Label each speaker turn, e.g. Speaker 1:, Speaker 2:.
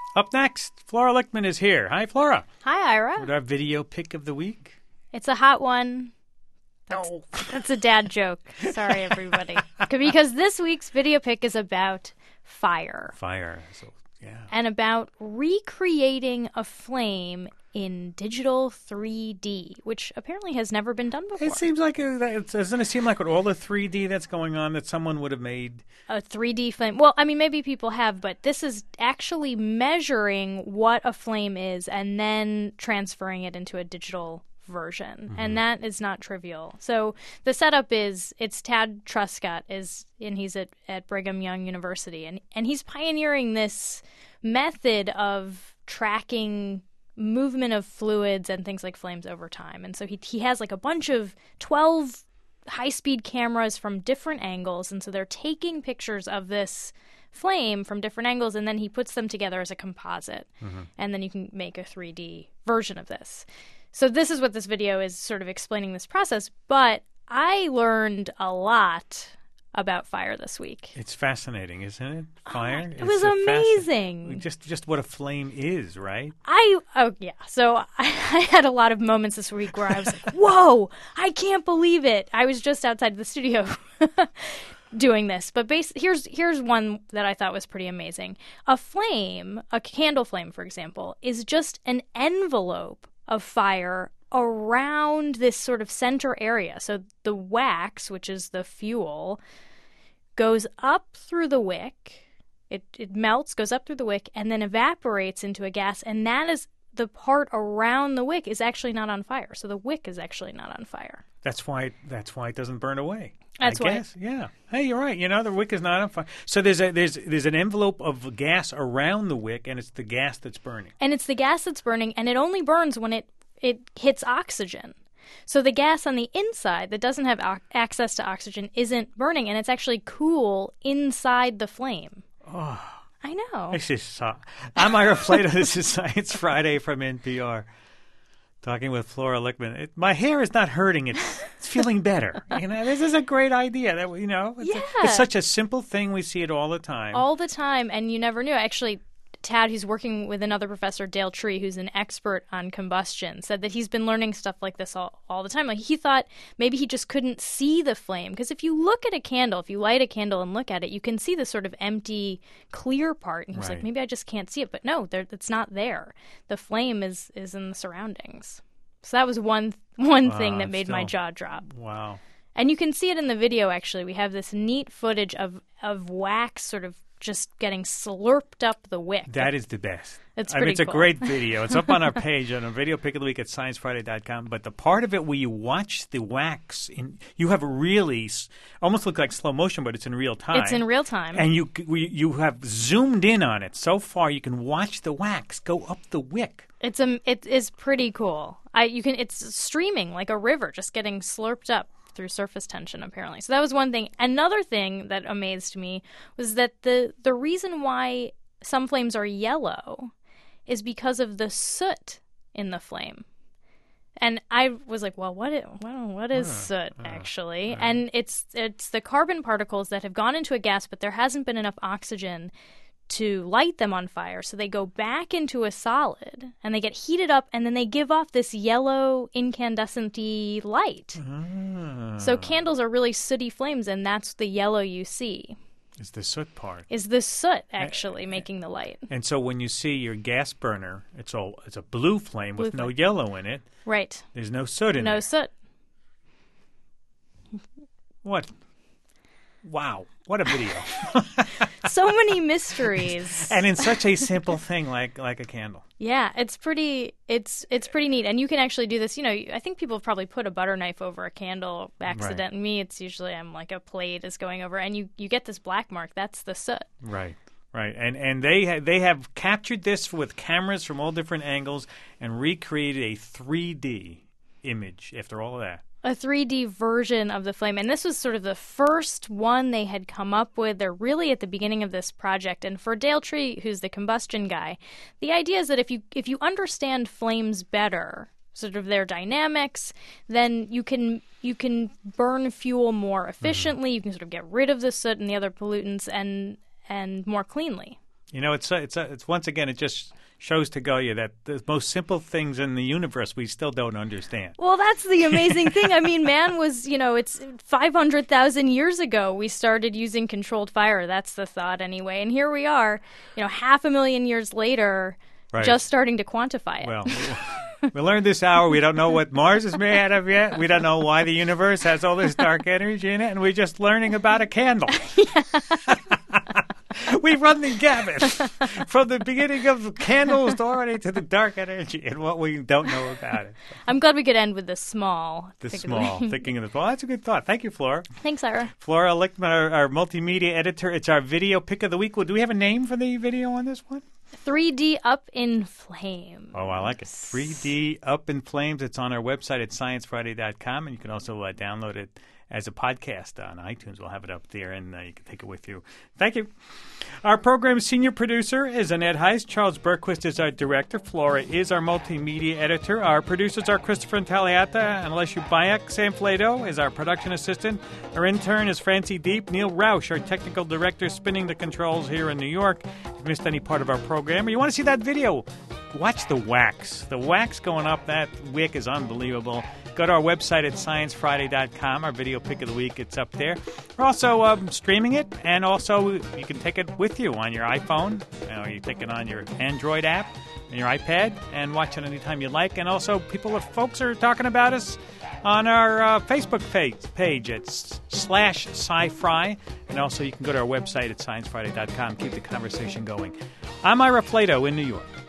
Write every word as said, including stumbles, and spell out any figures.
Speaker 1: Up next, Flora Lichtman is here. Hi, Flora.
Speaker 2: Hi, Ira.
Speaker 1: With our video pick of the week.
Speaker 2: It's a hot one. That's,
Speaker 1: Oh.
Speaker 2: that's a dad joke. Sorry, everybody. Because this week's video pick is about fire.
Speaker 1: Fire. So, yeah.
Speaker 2: And about recreating a flame in digital three D, which apparently has never been done before.
Speaker 1: It seems like, a, it doesn't it seem like with all the three D that's going on that someone would have made?
Speaker 2: A three D flame. Well, I mean, maybe people have, but this is actually measuring what a flame is and then transferring it into a digital version. Mm-hmm. And that is not trivial. So the setup is, it's Tad Truscott, is, and he's at, at Brigham Young University, and, and he's pioneering this method of tracking movement of fluids and things like flames over time. And so he he has like a bunch of twelve high-speed cameras from different angles, and so they're taking pictures of this flame from different angles, and then he puts them together as a composite. Mm-hmm. And then you can make a three D version of this. So this is what this video is sort of explaining this process, but I learned a lot about fire this week.
Speaker 1: It's fascinating, isn't it? Fire.
Speaker 2: Oh, it was amazing.
Speaker 1: Fasc- just just what a flame is, right?
Speaker 2: I oh yeah. So I, I had a lot of moments this week where I was like, "Whoa! I can't believe it!" I was just outside the studio doing this, but base, here's here's one that I thought was pretty amazing. A flame, a candle flame, for example, is just an envelope of fire around this sort of center area. So the wax, which is the fuel, goes up through the wick. It it melts, goes up through the wick, and then evaporates into a gas. And that is the part around the wick is actually not on fire. So the wick is actually not on fire.
Speaker 1: That's why. That's why it doesn't burn away.
Speaker 2: That's
Speaker 1: I
Speaker 2: why.
Speaker 1: guess. Yeah. Hey, you're right. You know, the wick is not on fire. So there's a there's there's an envelope of gas around the wick, and it's the gas that's burning.
Speaker 2: And it's the gas that's burning, and it only burns when it it hits oxygen. So the gas on the inside that doesn't have o- access to oxygen isn't burning, and it's actually cool inside the flame.
Speaker 1: Oh,
Speaker 2: I know.
Speaker 1: This is so- I'm Ira Plato. This is Science Friday from N P R. Talking with Flora Lichtman. It, my hair is not hurting. It's, it's feeling better. You know, this is a great idea. That you know, it's,
Speaker 2: Yeah.
Speaker 1: a, it's such a simple thing. We see it all the time.
Speaker 2: All the time, and you never knew. Actually, Tad, who's working with another professor, Dale Tree, who's an expert on combustion, said that he's been learning stuff like this all, all the time. Like he thought maybe he just couldn't see the flame. Because if you look at a candle, if you light a candle and look at it, you can see the sort of empty, clear part. And he was
Speaker 1: Right.
Speaker 2: like, maybe I just can't see it. But no, there, it's not there. The flame is, is in the surroundings. So that was one one
Speaker 1: Wow,
Speaker 2: thing that made
Speaker 1: still-
Speaker 2: my jaw drop.
Speaker 1: Wow.
Speaker 2: And you can see it in the video, actually. We have this neat footage of, of wax sort of just getting slurped up the wick.
Speaker 1: That is the best.
Speaker 2: It's
Speaker 1: I mean,
Speaker 2: pretty
Speaker 1: it's a
Speaker 2: cool.
Speaker 1: great video. It's up on our page on a video pick of the week at science friday dot com. But the part of it where you watch the wax, in, you have really s- almost look like slow motion, but it's in real time.
Speaker 2: It's in real time.
Speaker 1: And you c- we- you have zoomed in on it so far. You can watch the wax go up the wick.
Speaker 2: It's a, it is pretty cool. I you can it's streaming like a river, just getting slurped up through surface tension, apparently. So that was one thing. Another thing that amazed me was that the the reason why some flames are yellow is because of the soot in the flame. And I was like, well, what is, well, what is
Speaker 1: Uh,
Speaker 2: soot,
Speaker 1: uh,
Speaker 2: actually?
Speaker 1: uh.
Speaker 2: And it's it's the carbon particles that have gone into a gas, but there hasn't been enough oxygen to light them on fire, so they go back into a solid, and they get heated up, and then they give off this yellow incandescent-y light.
Speaker 1: Ah.
Speaker 2: So candles are really sooty flames, and that's the yellow you see,
Speaker 1: It's the soot part.
Speaker 2: is the soot actually making the light.
Speaker 1: And so when you see your gas burner, it's all it's a blue flame with
Speaker 2: Blue
Speaker 1: no
Speaker 2: flame.
Speaker 1: yellow in it.
Speaker 2: Right.
Speaker 1: There's no soot in
Speaker 2: No
Speaker 1: it.
Speaker 2: soot.
Speaker 1: What? Wow. What a video.
Speaker 2: So many mysteries.
Speaker 1: And in such a simple thing like like a candle.
Speaker 2: Yeah, it's pretty it's it's pretty neat. And you can actually do this, you know, I think people have probably put a butter knife over a candle accident. Me, it's usually I'm like a plate is going over, and you, you get this black mark. That's the soot.
Speaker 1: Right. Right. And and they ha- they have captured this with cameras from all different angles and recreated a three D image after all of that.
Speaker 2: A three D version of the flame. And this was sort of the first one they had come up with. They're really at the beginning of this project. And for Dale Tree, who's the combustion guy, the idea is that if you if you understand flames better, sort of their dynamics, then you can you can burn fuel more efficiently. Mm-hmm. You can sort of get rid of the soot and the other pollutants and and more cleanly.
Speaker 1: You know, it's, it's, it's once again, it just shows to Goya that the most simple things in the universe we still don't understand.
Speaker 2: Well, that's the amazing thing. I mean, man was, you know, it's five hundred thousand years ago we started using controlled fire. That's the thought anyway. And here we are, you know, half a million years later, right. just starting to quantify it.
Speaker 1: Well, we learned this hour. We don't know what Mars is made out of yet. We don't know why the universe has all this dark energy in it. And we're just learning about a candle. We run the gamut from the beginning of candles already to the dark energy and what we don't know about it.
Speaker 2: I'm glad we could end with the small.
Speaker 1: The small, thinking of the small. That's a good thought. Thank you, Flora.
Speaker 2: Thanks, Ira.
Speaker 1: Flora Lichtman, our, our multimedia editor. It's our video pick of the week. Well, do we have a name for the video on this one?
Speaker 2: three D Up in Flames.
Speaker 1: Oh, I like it. three D Up in Flames. It's on our website at science friday dot com, and you can also uh, download it as a podcast on iTunes. We'll have it up there, and uh, you can take it with you. Thank you. Our program's senior producer is Annette Heist. Charles Berquist is our director. Flora is our multimedia editor. Our producers are Christopher Intagliata and Alessio Bayek. Sam Flato is our production assistant. Our intern is Francie Deep. Neil Roush, our technical director, spinning the controls here in New York. If you missed any part of our program or you want to see that video, watch the wax. The wax going up that wick is unbelievable. Go to our website at science friday dot com. Our video pick of the week, it's up there. We're also um, streaming it, and also you can take it with you on your iPhone. You know, you take it on your Android app and your iPad and watch it anytime you like. And also, people, if folks are talking about us on our uh, Facebook page, page it's slash sci-fri. And also, you can go to our website at science friday dot com. Keep the conversation going. I'm Ira Flato in New York.